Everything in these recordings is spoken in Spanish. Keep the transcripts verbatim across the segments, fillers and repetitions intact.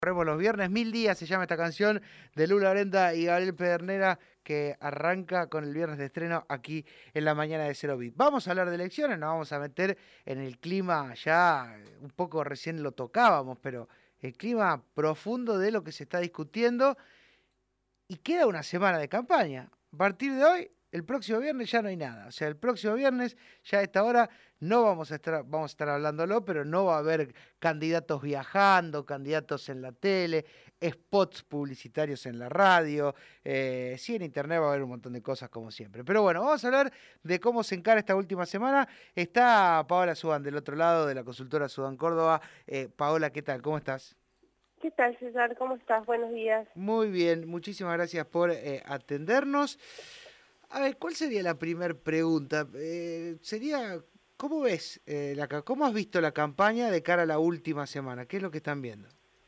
Corremos los viernes, Mil días se llama esta canción de Lula Brenda y Gabriel Pedernera que arranca con el viernes de estreno aquí en la mañana de Cero Beat. Vamos a hablar de elecciones, nos vamos a meter en el clima ya, un poco recién lo tocábamos, pero el clima profundo de lo que se está discutiendo y queda una semana de campaña. A partir de hoy, el próximo viernes ya no hay nada. O sea, el próximo viernes, ya a esta hora, no vamos a estar, vamos a estar hablándolo, pero no va a haber candidatos viajando, candidatos en la tele, spots publicitarios en la radio. Eh, sí, en internet va a haber un montón de cosas como siempre. Pero bueno, vamos a hablar de cómo se encara esta última semana. Está Paola Sudán del otro lado de la consultora Sudán Córdoba. Eh, Paola, ¿qué tal? ¿Cómo estás? ¿Qué tal, César? ¿Cómo estás? Buenos días. Muy bien, muchísimas gracias por eh, atendernos. A ver, ¿cuál sería la primera pregunta? Eh, sería, ¿cómo ves, eh, la, ca- cómo has visto la campaña de cara a la última semana? ¿Qué es lo que están viendo?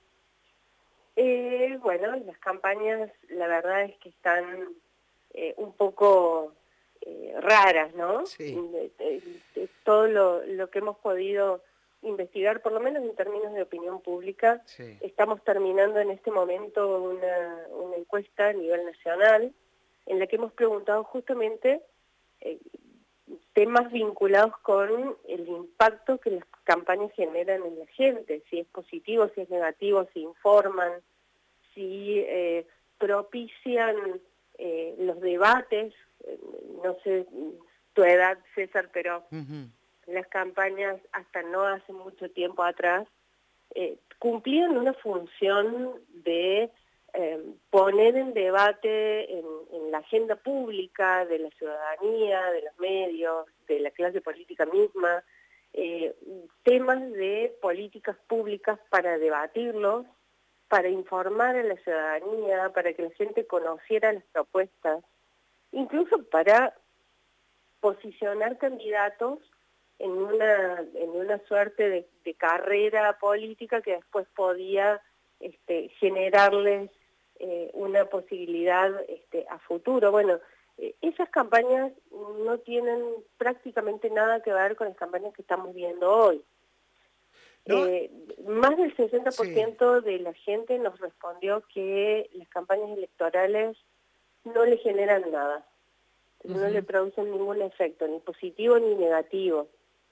Eh, bueno, las campañas, la verdad es que están eh, un poco eh, raras, ¿no? Sí, De- de- de todo lo, lo que hemos podido investigar, por lo menos en términos de opinión pública, sí. estamos terminando en este momento una, una encuesta a nivel nacional en la que hemos preguntado justamente eh, temas vinculados con el impacto que las campañas generan en la gente, si es positivo, si es negativo, si informan, si eh, propician eh, los debates. Eh, no sé tu edad, César, pero Ujú. las campañas hasta no hace mucho tiempo atrás eh, cumplían una función de eh, poner en debate en, en la agenda pública de la ciudadanía, de los medios, de la clase política misma, eh, temas de políticas públicas para debatirlos, para informar a la ciudadanía, para que la gente conociera las propuestas, incluso para posicionar candidatos en una, en una suerte de, de carrera política que después podía este, generarles eh, una posibilidad este, a futuro. Bueno, eh, esas campañas no tienen prácticamente nada que ver con las campañas que estamos viendo hoy. ¿No? Eh, más del sesenta por Sí. ciento de la gente nos respondió que las campañas electorales no le generan nada, no le Ujú. producen ningún efecto, ni positivo ni negativo.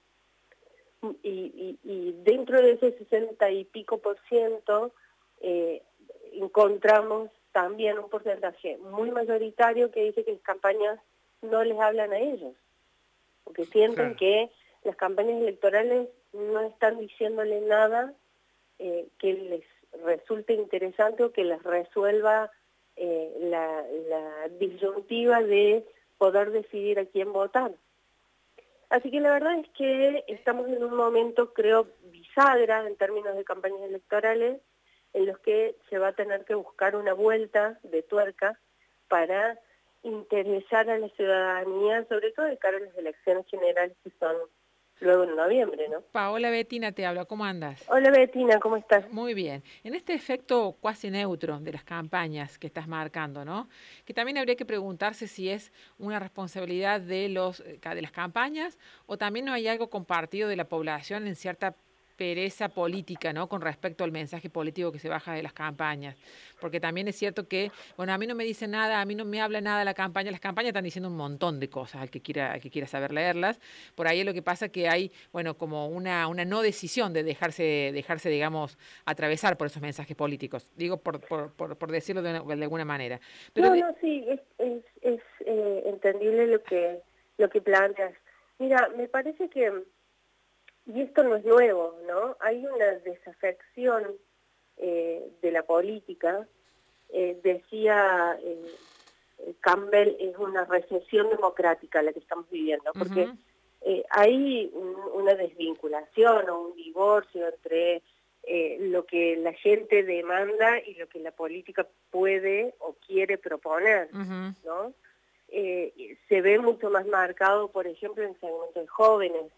Y, y, y dentro de ese sesenta y pico por ciento eh, encontramos también un porcentaje muy mayoritario que dice que las campañas no les hablan a ellos, porque sienten Claro. que las campañas electorales no están diciéndole nada eh, que les resulte interesante o que les resuelva eh, la, la disyuntiva de poder decidir a quién votar. Así que la verdad es que estamos en un momento, creo, bisagra en términos de campañas electorales, en los que se va a tener que buscar una vuelta de tuerca para interesar a la ciudadanía, sobre todo de cara a las elecciones generales que son luego en noviembre, ¿no? Paola Betina te habla, ¿cómo andas? Hola Betina, ¿cómo estás? Muy bien. En este efecto cuasi neutro de las campañas que estás marcando, ¿no? Que también habría que preguntarse si es una responsabilidad de los eh, ca- de las campañas o también no hay algo compartido de la población en cierta pereza política, ¿no? Con respecto al mensaje político que se baja de las campañas. Porque también es cierto que, bueno, a mí no me dice nada, a mí no me habla nada la campaña. Las campañas están diciendo un montón de cosas al que quiera, al que quiera saber leerlas. Por ahí es lo que pasa que hay, bueno, como una, una no decisión de dejarse, dejarse, digamos, atravesar por esos mensajes políticos. Digo, por, por, por, por decirlo de, una- de alguna manera. Pero No, de, no, sí, es, es, es eh, entendible lo que, lo que planteas. Mira, me parece que, y esto no es nuevo, ¿no? Hay una desafección eh, de la política. Eh, decía eh, Campbell, es una recesión democrática la que estamos viviendo, porque ujú, eh, hay un- una desvinculación o un divorcio entre eh, lo que la gente demanda y lo que la política puede o quiere proponer, ujú. ¿no? Eh, se ve mucho más marcado, por ejemplo, en segmentos de jóvenes,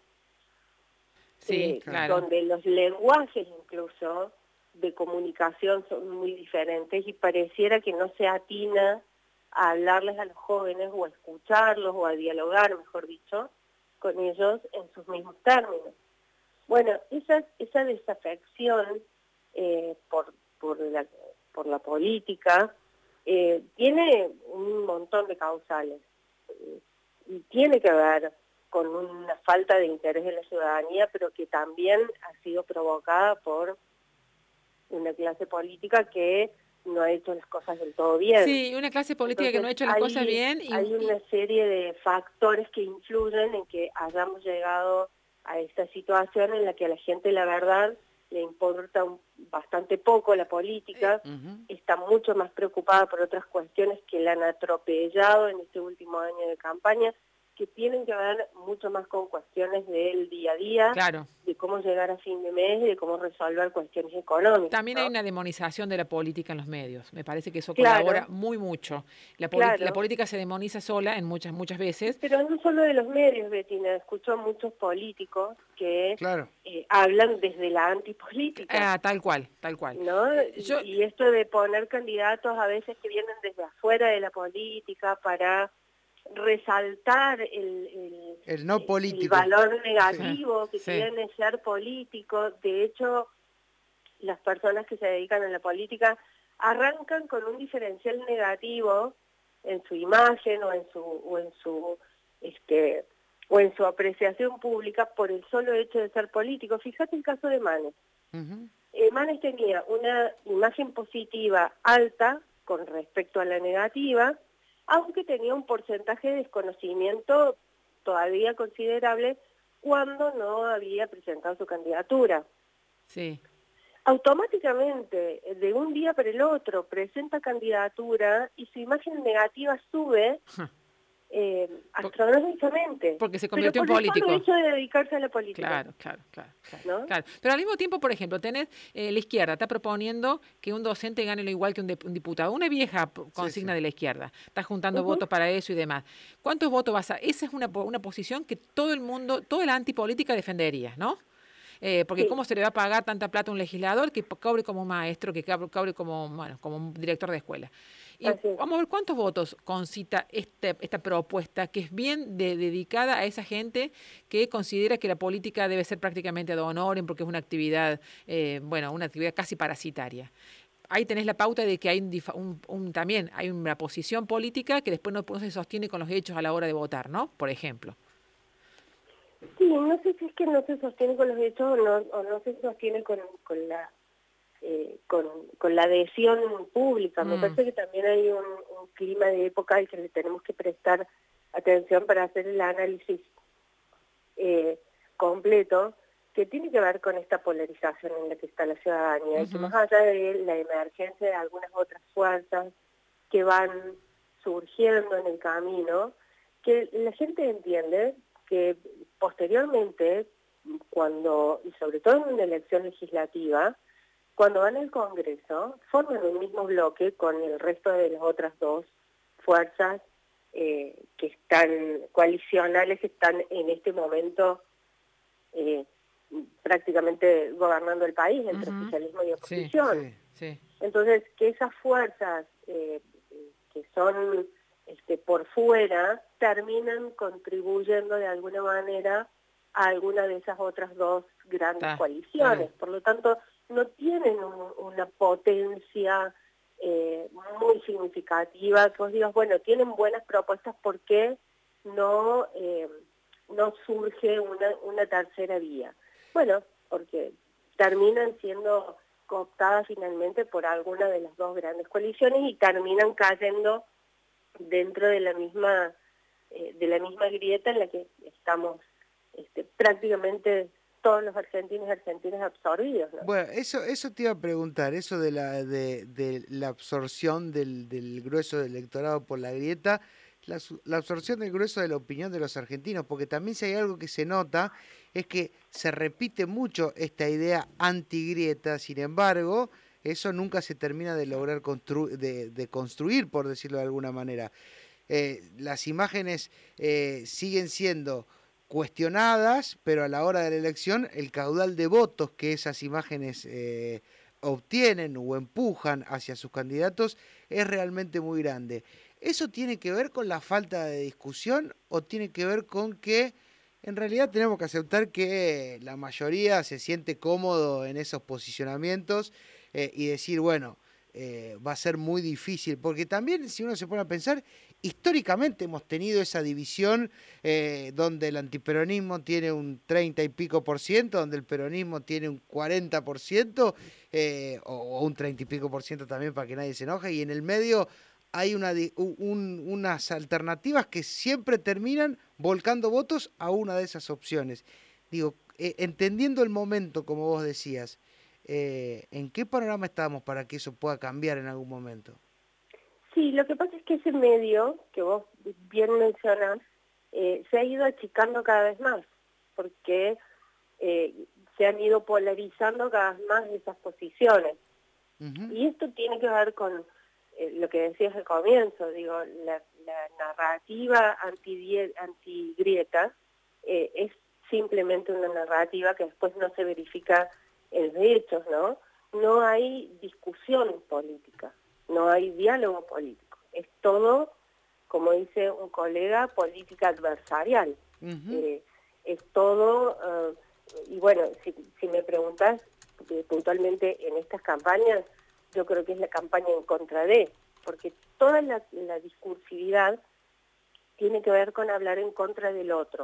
Sí, eh, Claro. claro. donde los lenguajes incluso de comunicación son muy diferentes y pareciera que no se atina a hablarles a los jóvenes o a escucharlos o a dialogar, mejor dicho, con ellos en sus mismos términos. Bueno, esa, esa desafección eh, por, por la, por la política, eh, tiene un montón de causales. Eh, y tiene que ver con una falta de interés de la ciudadanía, pero que también ha sido provocada por una clase política que no ha hecho las cosas del todo bien. Sí, una clase política Entonces, que no ha hecho las hay, cosas bien. Y, hay una y... serie de factores que influyen en que hayamos llegado a esta situación en la que a la gente, la verdad, le importa un, bastante poco la política, Uh-huh. está mucho más preocupada por otras cuestiones que la han atropellado en este último año de campaña, que tienen que ver mucho más con cuestiones del día a día, Claro. de cómo llegar a fin de mes y de cómo resolver cuestiones económicas. También ¿no? hay una demonización de la política en los medios. Me parece que eso Claro, colabora muy mucho. La, claro. la política se demoniza sola en muchas, muchas veces. Pero no solo de los medios, Betina, escucho a muchos políticos que Claro. eh, hablan desde la antipolítica. Ah, tal cual, tal cual. ¿No? Eh, Y, yo, y esto de poner candidatos a veces que vienen desde afuera de la política para resaltar el, el, El no el político. valor negativo Sí, que sí. tiene ser político. De hecho, las personas que se dedican a la política arrancan con un diferencial negativo en su imagen o en su o en su este o en su apreciación pública por el solo hecho de ser político. Fíjate el caso de Manes. Uh-huh. Eh, Manes tenía una imagen positiva alta con respecto a la negativa, aunque tenía un porcentaje de desconocimiento todavía considerable cuando no había presentado su candidatura. Sí. Automáticamente, de un día para el otro, presenta candidatura y su imagen negativa sube eh, astronómicamente. Porque se convirtió pero por en político. el solo hecho de dedicarse a la política. Claro, claro, claro, claro, ¿no? claro. Pero al mismo tiempo, por ejemplo, tenés eh, la izquierda está proponiendo que un docente gane lo igual que un, de, un diputado. Una vieja consigna sí, sí. de la izquierda. Está juntando uh-huh. votos para eso y demás. ¿Cuántos votos vas a...? Esa es una, una posición que todo el mundo, toda la antipolítica defendería, ¿no? Eh, porque sí. ¿cómo se le va a pagar tanta plata a un legislador que cobre como un maestro, que cobre como, bueno, como un director de escuela? Y vamos a ver cuántos votos concita este, esta propuesta, que es bien de, dedicada a esa gente que considera que la política debe ser prácticamente ad honorem, porque es una actividad, eh, bueno, una actividad casi parasitaria. Ahí tenés la pauta de que hay un, un, un, también hay una posición política que después no, no se sostiene con los hechos a la hora de votar, ¿no? Por ejemplo. Sí, no sé si es que no se sostiene con los hechos o no, o no se sostiene con, con la eh, con, con la adhesión pública. Mm. Me parece que también hay un, un clima de época al que le tenemos que prestar atención para hacer el análisis eh, completo, que tiene que ver con esta polarización en la que está la ciudadanía, uh-huh. y que más allá de la emergencia de algunas otras fuerzas que van surgiendo en el camino, que la gente entiende que posteriormente, cuando, y sobre todo en una elección legislativa, cuando van al Congreso, forman un mismo bloque con el resto de las otras dos fuerzas eh, que están coalicionales, que están en este momento eh, prácticamente gobernando el país entre uh-huh. oficialismo y oposición. Sí, sí, sí. Entonces, que esas fuerzas eh, que son este, por fuera terminan contribuyendo de alguna manera a alguna de esas otras dos grandes ah, coaliciones. Ah. Por lo tanto, no tienen un, una potencia eh, muy significativa, que vos digas, bueno, tienen buenas propuestas, ¿por qué no, eh, no surge una, una tercera vía? Bueno, porque terminan siendo cooptadas finalmente por alguna de las dos grandes coaliciones y terminan cayendo dentro de la misma eh, de la misma grieta en la que estamos este, prácticamente todos los argentinos y argentinas absorbidos, ¿no? Bueno, eso eso te iba a preguntar, eso de la de, de la absorción del, del grueso del electorado por la grieta, la, la absorción del grueso de la opinión de los argentinos, porque también si hay algo que se nota es que se repite mucho esta idea antigrieta, sin embargo, eso nunca se termina de lograr constru de, de construir, por decirlo de alguna manera. Eh, las imágenes eh, siguen siendo cuestionadas, pero a la hora de la elección el caudal de votos que esas imágenes eh, obtienen o empujan hacia sus candidatos es realmente muy grande. ¿Eso tiene que ver con la falta de discusión o tiene que ver con que en realidad tenemos que aceptar que la mayoría se siente cómodo en esos posicionamientos eh, y decir, bueno, eh, va a ser muy difícil, porque también si uno se pone a pensar, históricamente hemos tenido esa división eh, donde el antiperonismo tiene un treinta y pico por ciento, donde el peronismo tiene un cuarenta por ciento, eh, o, o un treinta y pico por ciento también para que nadie se enoje, y en el medio hay una, un, unas alternativas que siempre terminan volcando votos a una de esas opciones. Digo, eh, entendiendo el momento, como vos decías, eh, ¿en qué panorama estamos para que eso pueda cambiar en algún momento? Sí, lo que pasa es que ese medio, que vos bien mencionás, eh, se ha ido achicando cada vez más, porque eh, se han ido polarizando cada vez más esas posiciones. Uh-huh. Y esto tiene que ver con eh, lo que decías al comienzo, digo, la, la narrativa anti-grieta anti eh, es simplemente una narrativa que después no se verifica en los hechos, ¿no? No hay discusión política, no hay diálogo político. Es todo, como dice un colega, política adversarial. Uh-huh. eh, es todo, uh, y bueno, si, si me preguntas eh, puntualmente en estas campañas, yo creo que es la campaña en contra de, porque toda la, la discursividad tiene que ver con hablar en contra del otro.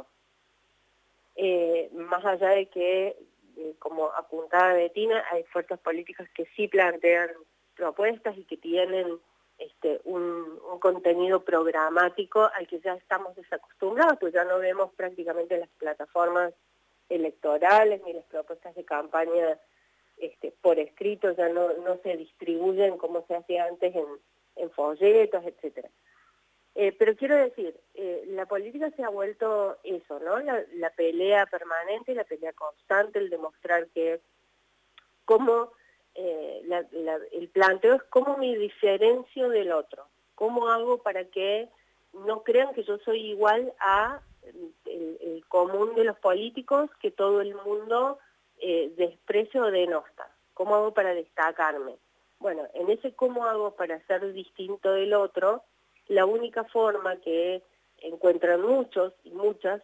Eh, más allá de que, eh, como apuntaba Betina, hay fuerzas políticas que sí plantean propuestas y que tienen este, un, un contenido programático al que ya estamos desacostumbrados, pues ya no vemos prácticamente las plataformas electorales ni las propuestas de campaña este, por escrito, ya no, no se distribuyen como se hacía antes en, en folletos, etcétera. Eh, pero quiero decir, eh, la política se ha vuelto eso, ¿no? La, la pelea permanente, la pelea constante, el demostrar que cómo eh, la, la, el planteo es cómo me diferencio del otro, cómo hago para que no crean que yo soy igual a el, el común de los políticos, que todo el mundo eh, desprecia o denosta. ¿Cómo hago para destacarme? Bueno, en ese cómo hago para ser distinto del otro, la única forma que encuentran muchos y muchas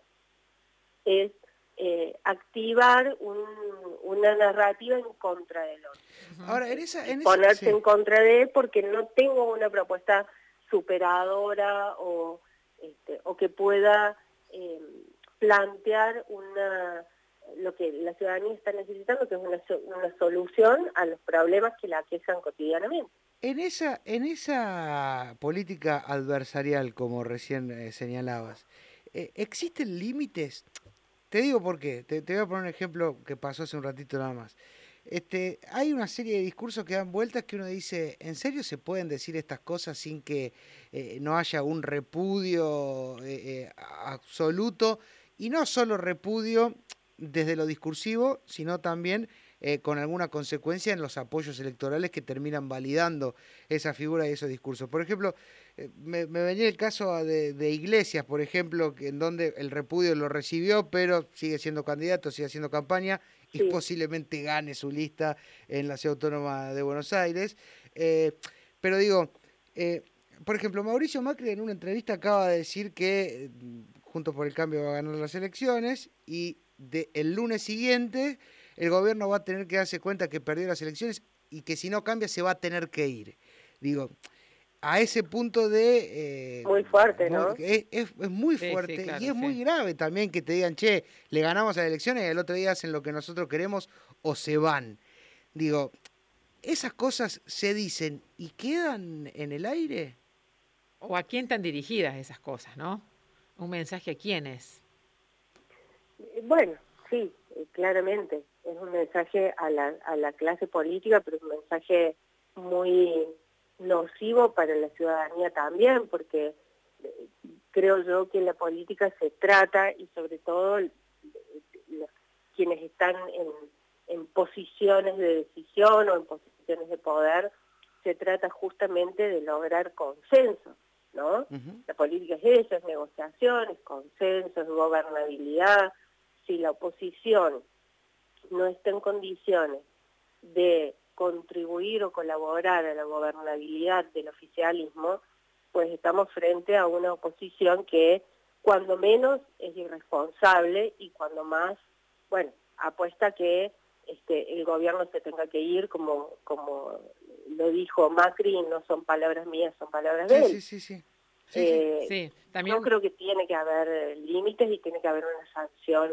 es eh, activar un, una narrativa en contra del otro. Ahora, en esa, en Ponerse esa, sí. en contra de porque no tengo una propuesta superadora o, este, o que pueda eh, plantear una lo que la ciudadanía está necesitando, que es una, una solución a los problemas que la aquejan cotidianamente. En esa, en esa política adversarial, como recién eh, señalabas, eh, ¿existen límites? Te digo por qué. Te, te voy a poner un ejemplo que pasó hace un ratito nada más. Este, hay una serie de discursos que dan vueltas que uno dice, ¿en serio se pueden decir estas cosas sin que eh, no haya un repudio eh, eh, absoluto? Y no solo repudio desde lo discursivo, sino también eh, con alguna consecuencia en los apoyos electorales que terminan validando esa figura y esos discursos. Por ejemplo, eh, me, me venía el caso de, de Iglesias, por ejemplo, que en donde el repudio lo recibió, pero sigue siendo candidato, sigue haciendo campaña y sí, posiblemente gane su lista en la Ciudad Autónoma de Buenos Aires. Eh, pero digo, eh, por ejemplo, Mauricio Macri en una entrevista acaba de decir que Juntos por el Cambio va a ganar las elecciones y de, el lunes siguiente el gobierno va a tener que darse cuenta que perdió las elecciones y que si no cambia se va a tener que ir. Digo, a ese punto de... Eh, muy fuerte, muy, ¿no? Es, es, es muy fuerte, sí, sí, claro, y es sí. muy grave también que te digan, che, le ganamos a las elecciones y el otro día hacen lo que nosotros queremos o se van. Digo, ¿esas cosas se dicen y quedan en el aire? ¿O a quién están dirigidas esas cosas, no? ¿Un mensaje a quiénes? Bueno, sí, claramente. Es un mensaje a la, a la clase política, pero es un mensaje muy nocivo para la ciudadanía también, porque creo yo que la política se trata, y sobre todo los, quienes están en, en posiciones de decisión o en posiciones de poder, se trata justamente de lograr consensos, ¿no? Uh-huh. La política es eso, es negociaciones, consensos, gobernabilidad. Si la oposición no está en condiciones de contribuir o colaborar a la gobernabilidad del oficialismo, pues estamos frente a una oposición que cuando menos es irresponsable y cuando más, bueno, apuesta que este, el gobierno se tenga que ir, como, como lo dijo Macri, no son palabras mías, son palabras sí, de él. Sí, sí, sí. Sí, eh, sí. También... Yo creo que tiene que haber límites y tiene que haber una sanción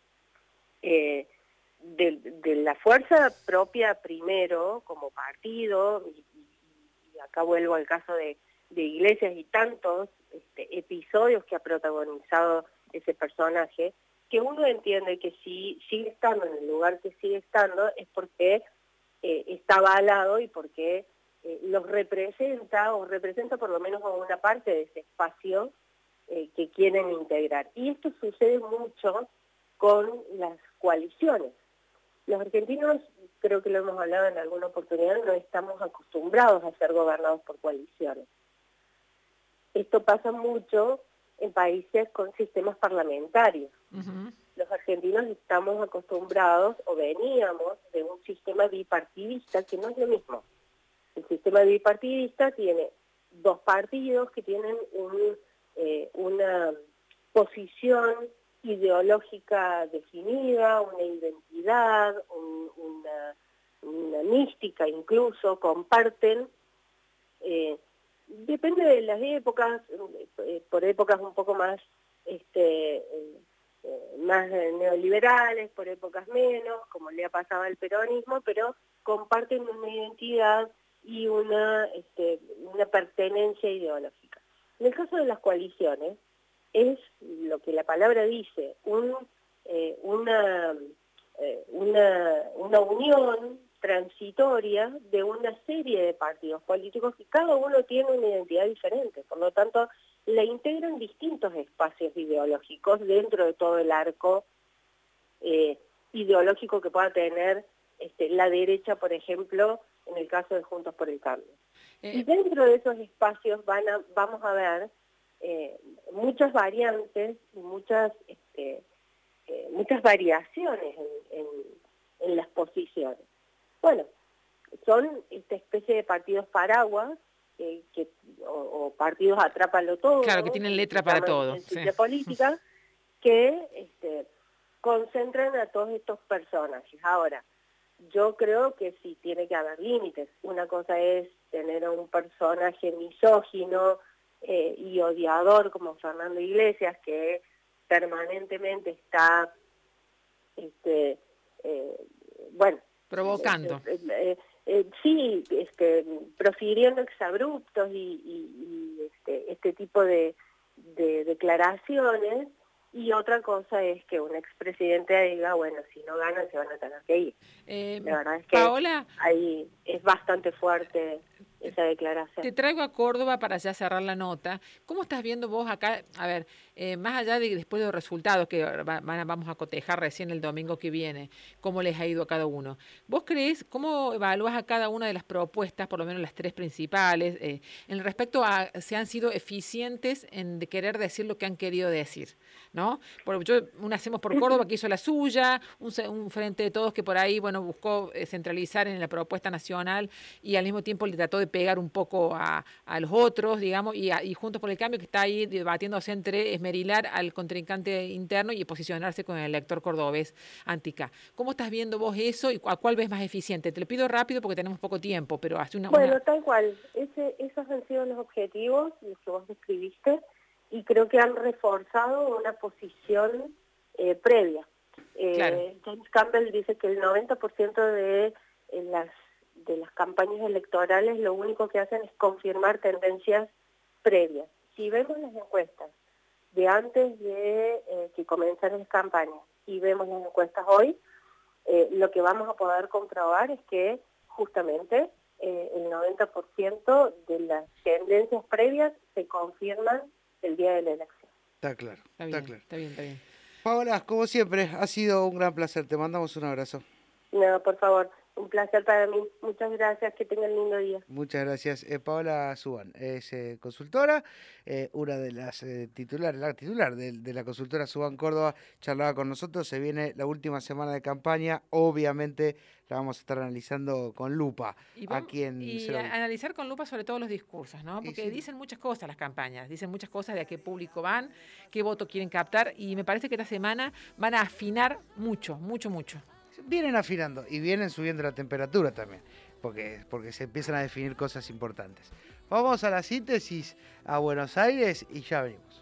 eh, de, de la fuerza propia primero, como partido, y, y acá vuelvo al caso de, de Iglesias y tantos este, episodios que ha protagonizado ese personaje, que uno entiende que si sigue estando en el lugar que sigue estando es porque eh, está avalado y porque eh, los representa, o representa por lo menos a una parte de ese espacio eh, que quieren integrar. Y esto sucede mucho con las coaliciones. Los argentinos, creo que lo hemos hablado en alguna oportunidad, no estamos acostumbrados a ser gobernados por coaliciones. Esto pasa mucho en países con sistemas parlamentarios. Uh-huh. Los argentinos estamos acostumbrados, o veníamos, de un sistema bipartidista, que no es lo mismo. El sistema bipartidista tiene dos partidos que tienen un, eh, una posición ideológica definida, una identidad, un, una, una mística incluso, comparten, eh, depende de las épocas, eh, por épocas un poco más, este, eh, eh, más neoliberales, por épocas menos, como le ha pasado al peronismo, pero comparten una identidad y una, este, una pertenencia ideológica. En el caso de las coaliciones, es lo que la palabra dice, un, eh, una, eh, una, una unión transitoria de una serie de partidos políticos que cada uno tiene una identidad diferente, por lo tanto la integran distintos espacios ideológicos dentro de todo el arco eh, ideológico que pueda tener este, la derecha, por ejemplo, en el caso de Juntos por el Cambio. Eh, y dentro de esos espacios van a, vamos a ver Eh, muchas variantes y muchas este, eh, muchas variaciones en, en, en las posiciones. Bueno, son esta especie de partidos paraguas eh, que, o, o partidos atrápalo todo. Claro, que tienen letra para todo. Sí. De política que este, concentran a todos estos personajes. Ahora, yo creo que sí tiene que haber límites. Una cosa es tener a un personaje misógino Eh, y odiador como Fernando Iglesias, que permanentemente está, este, eh, bueno... Provocando. Eh, eh, eh, sí, este, profiriendo exabruptos y, y, y este, este tipo de, de declaraciones, y otra cosa es que un expresidente diga, bueno, si no ganan se van a tener que ir. Eh, La verdad es que Paola, ahí es bastante fuerte esa declaración. Te traigo a Córdoba para ya cerrar la nota. ¿Cómo estás viendo vos acá? A ver, eh, más allá de después de los resultados que va, van, vamos a cotejar recién el domingo que viene, cómo les ha ido a cada uno. ¿Vos creés, cómo evalúas a cada una de las propuestas, por lo menos las tres principales, eh, en respecto a si han sido eficientes en de querer decir lo que han querido decir? ¿No? Por, yo, una hacemos por Córdoba que hizo la suya, un, un Frente de Todos que por ahí, bueno, buscó eh, centralizar en la propuesta nacional y al mismo tiempo le trató de pegar un poco a, a los otros, digamos, y, a, y Juntos por el Cambio que está ahí debatiéndose entre esmerilar al contrincante interno y posicionarse con el elector cordobés anti-K. ¿Cómo estás viendo vos eso y a cuál ves más eficiente? Te lo pido rápido porque tenemos poco tiempo, pero hace una... Bueno, una... tal cual. Ese, esos han sido los objetivos, los que vos describiste, y creo que han reforzado una posición eh, previa. Eh, claro. James Campbell dice que el noventa por ciento de eh, las de las campañas electorales lo único que hacen es confirmar tendencias previas. Si vemos las encuestas de antes de eh, que comenzaran las campañas y vemos las encuestas hoy, eh, lo que vamos a poder comprobar es que justamente eh, el noventa por ciento de las tendencias previas se confirman el día de la elección. Está claro, está bien, está claro. Está bien, está bien. Paola, como siempre, ha sido un gran placer. Te mandamos un abrazo. No, por favor. Un placer para mí. Muchas gracias. Que tengan un lindo día. Muchas gracias. Eh, Paola Subán es eh, consultora, eh, una de las eh, titulares, la titular de, de la consultora Subán Córdoba, charlaba con nosotros. Se viene la última semana de campaña. Obviamente la vamos a estar analizando con lupa y vamos, aquí en Y Cero. analizar con lupa sobre todo los discursos, ¿no? Porque sí. dicen muchas cosas las campañas, dicen muchas cosas de a qué público van, qué voto quieren captar, y me parece que esta semana van a afinar mucho, mucho, mucho. vienen afinando y vienen subiendo la temperatura también, porque, porque se empiezan a definir cosas importantes. Vamos a la síntesis a Buenos Aires y ya venimos.